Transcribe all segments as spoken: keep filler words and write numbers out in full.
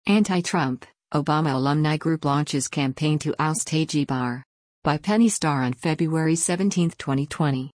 Anti-Trump, Obama alumni group launches campaign to oust A G Barr. By Penny Starr on February seventeenth, twenty twenty.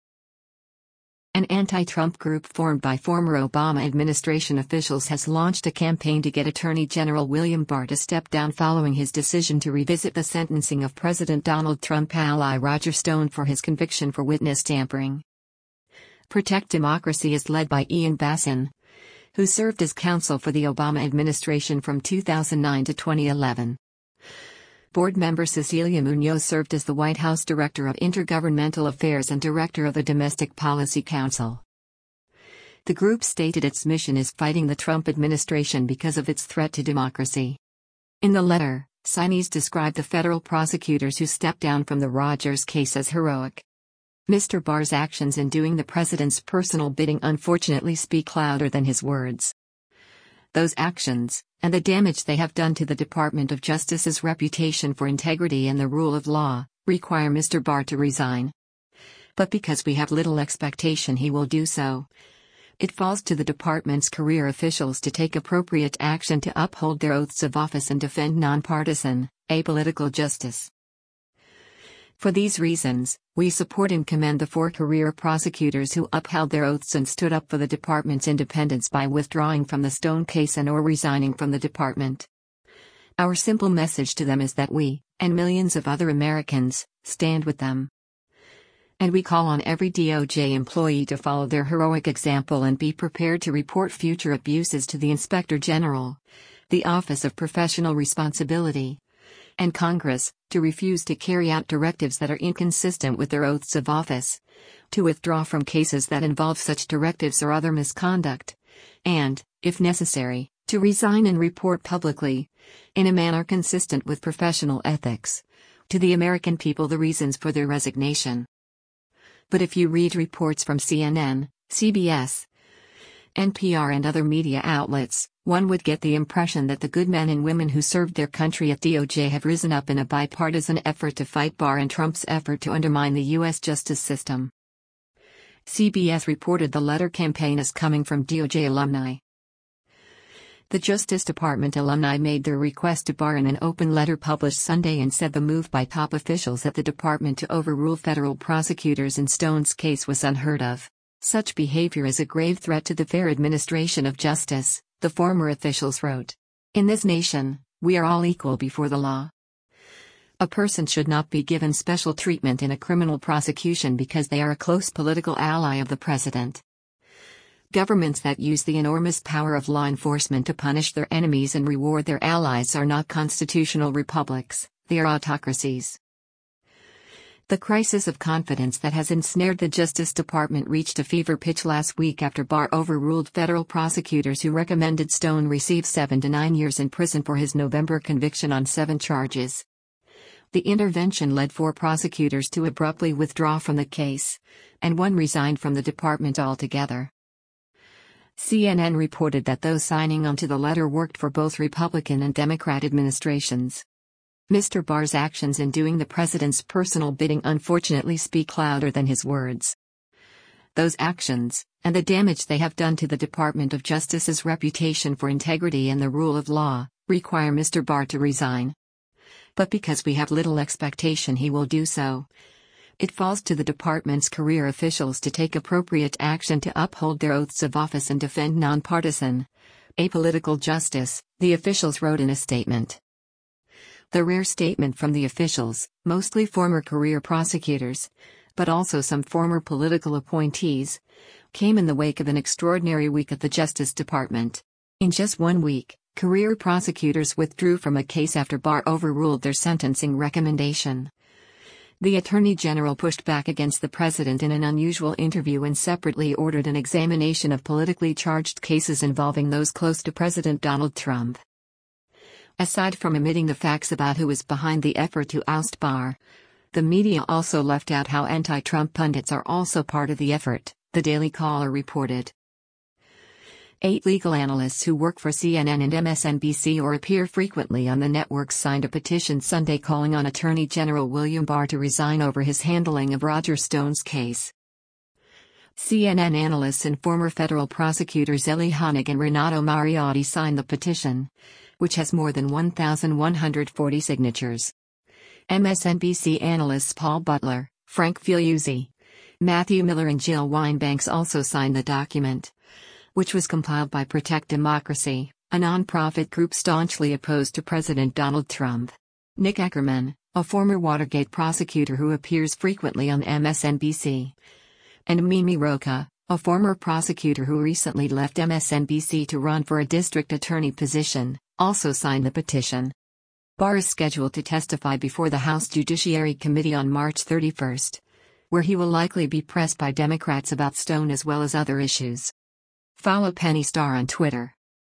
An anti-Trump group formed by former Obama administration officials has launched a campaign to get Attorney General William Barr to step down following his decision to revisit the sentencing of President Donald Trump ally Roger Stone for his conviction for witness tampering. Protect Democracy is led by Ian Bassin, who served as counsel for the Obama administration from two thousand nine to twenty eleven. Board member Cecilia Munoz served as the White House Director of Intergovernmental Affairs and Director of the Domestic Policy Council. The group stated its mission is fighting the Trump administration because of its threat to democracy. In the letter, signees described the federal prosecutors who stepped down from the Rogers case as heroic. Mister Barr's actions in doing the president's personal bidding unfortunately speak louder than his words. Those actions, and the damage they have done to the Department of Justice's reputation for integrity and the rule of law, require Mister Barr to resign. But because we have little expectation he will do so, it falls to the department's career officials to take appropriate action to uphold their oaths of office and defend nonpartisan, apolitical justice. For these reasons, we support and commend the four career prosecutors who upheld their oaths and stood up for the department's independence by withdrawing from the Stone case and or resigning from the department. Our simple message to them is that we, and millions of other Americans, stand with them. And we call on every D O J employee to follow their heroic example and be prepared to report future abuses to the Inspector General, the Office of Professional Responsibility, and Congress, to refuse to carry out directives that are inconsistent with their oaths of office, to withdraw from cases that involve such directives or other misconduct, and, if necessary, to resign and report publicly, in a manner consistent with professional ethics, to the American people the reasons for their resignation. But if you read reports from C N N, C B S, N P R and other media outlets, one would get the impression that the good men and women who served their country at D O J have risen up in a bipartisan effort to fight Barr and Trump's effort to undermine the U S justice system. C B S reported the letter campaign is coming from D O J alumni. The Justice Department alumni made their request to Barr in an open letter published Sunday and said the move by top officials at the department to overrule federal prosecutors in Stone's case was unheard of. Such behavior is a grave threat to the fair administration of justice, the former officials wrote. In this nation, we are all equal before the law. A person should not be given special treatment in a criminal prosecution because they are a close political ally of the president. Governments that use the enormous power of law enforcement to punish their enemies and reward their allies are not constitutional republics, they are autocracies. The crisis of confidence that has ensnared the Justice Department reached a fever pitch last week after Barr overruled federal prosecutors who recommended Stone receive seven to nine years in prison for his November conviction on seven charges. The intervention led four prosecutors to abruptly withdraw from the case, and one resigned from the department altogether. C N N reported that those signing onto the letter worked for both Republican and Democrat administrations. Mister Barr's actions in doing the president's personal bidding unfortunately speak louder than his words. Those actions, and the damage they have done to the Department of Justice's reputation for integrity and the rule of law, require Mister Barr to resign. But because we have little expectation he will do so, it falls to the department's career officials to take appropriate action to uphold their oaths of office and defend nonpartisan, apolitical justice, the officials wrote in a statement. The rare statement from the officials, mostly former career prosecutors, but also some former political appointees, came in the wake of an extraordinary week at the Justice Department. In just one week, career prosecutors withdrew from a case after Barr overruled their sentencing recommendation. The Attorney General pushed back against the president in an unusual interview and separately ordered an examination of politically charged cases involving those close to President Donald Trump. Aside from omitting the facts about who is behind the effort to oust Barr, the media also left out how anti-Trump pundits are also part of the effort, the Daily Caller reported. Eight legal analysts who work for C N N and M S N B C or appear frequently on the networks signed a petition Sunday calling on Attorney General William Barr to resign over his handling of Roger Stone's case. C N N analysts and former federal prosecutors Elie Honig and Renato Mariotti signed the petition, which has more than one thousand one hundred forty signatures. M S N B C analysts Paul Butler, Frank Figliuzzi, Matthew Miller and Jill Wine-Banks also signed the document, which was compiled by Protect Democracy, a nonprofit group staunchly opposed to President Donald Trump. Nick Eckerman, a former Watergate prosecutor who appears frequently on M S N B C, and Mimi Rocah, a former prosecutor who recently left M S N B C to run for a district attorney position, also signed the petition. Barr is scheduled to testify before the House Judiciary Committee on March thirty-first, where he will likely be pressed by Democrats about Stone as well as other issues. Follow Penny Starr on Twitter.